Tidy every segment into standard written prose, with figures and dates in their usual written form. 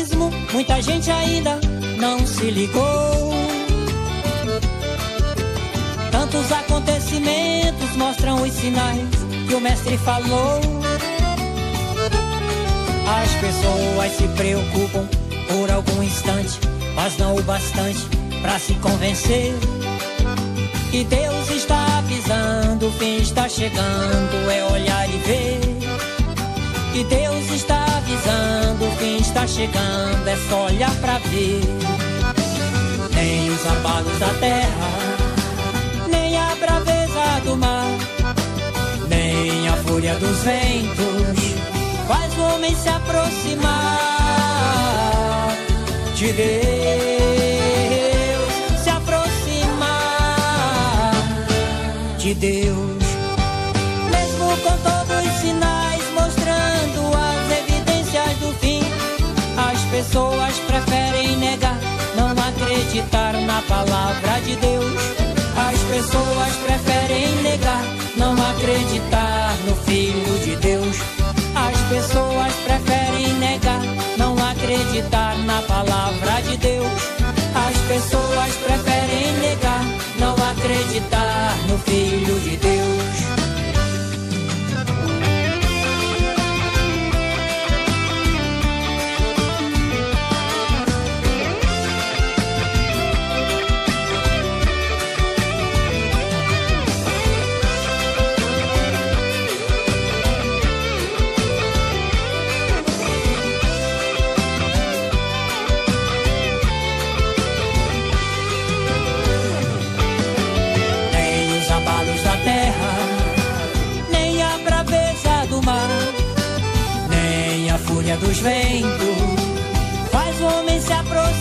abismo, muita gente ainda não se ligou. Tantos acontecimentos mostram os sinais que o mestre falou. As pessoas se preocupam por algum instante, mas não o bastante pra se convencer que Deus está avisando, o fim está chegando, é olhar e ver. Que Deus está avisando, o fim está chegando, é só olhar pra ver. Nem os abalos da terra, nem a braveza do mar, nem a fúria dos ventos faz o homem se aproximar de Deus, se aproximar de Deus. Mesmo com todos os sinais mostrando as evidências do fim, as pessoas preferem negar, não acreditar na palavra de Deus. As pessoas preferem negar, não acreditar no Filho de Deus. As pessoas preferem negar, não acreditar na palavra de Deus. As pessoas preferem negar, não acreditar no Filho de Deus. Dos ventos faz o homem se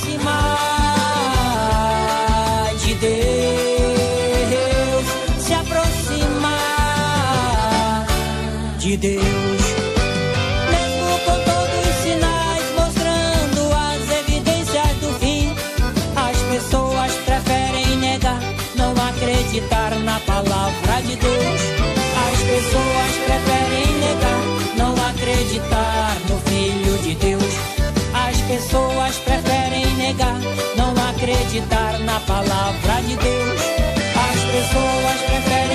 aproximar de Deus, se aproximar de Deus. Mesmo com todos os sinais mostrando as evidências do fim, as pessoas preferem negar, não acreditar na palavra de Deus. As pessoas preferem negar, não acreditar no Filho de Deus. As pessoas preferem negar, não acreditar na palavra de Deus. As pessoas preferem